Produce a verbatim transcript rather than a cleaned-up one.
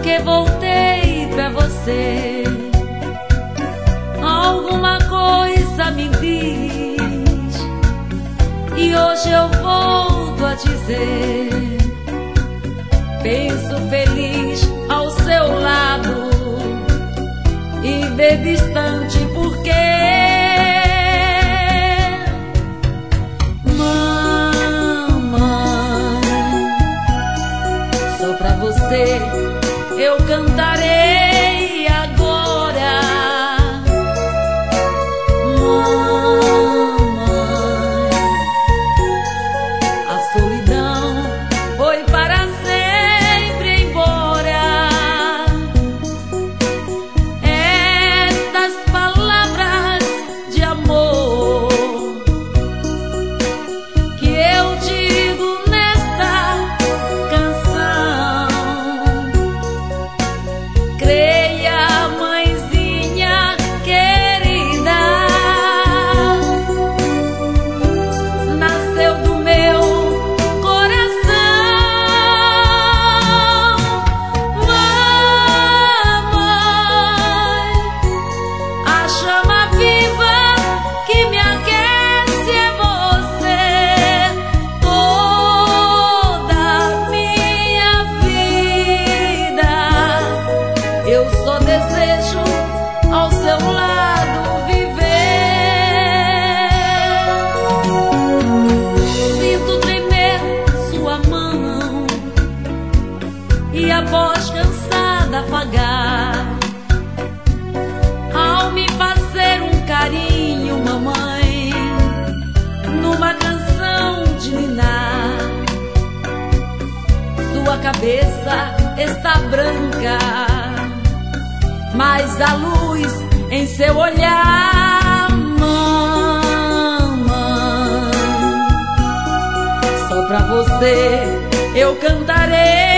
que voltei pra você. Alguma coisa me diz, e hoje eu volto a dizer: penso feliz ao seu lado e ver distante porque você eu cantarei agora. Mamãe, a solidão foi para sempre embora. Estas palavras de amor que eu digo nesta canção, creia, mãezinha querida, nasceu do meu coração. Mamãe, a chama viva que me aquece é você. Toda a minha vida eu só desejo ao seu lado viver. Sinto tremer sua mão e a voz cansada afagar ao me fazer um carinho, mamãe, numa canção de ninar. Sua cabeça está branca, mas a luz em seu olhar. Mamãe, só pra você eu cantarei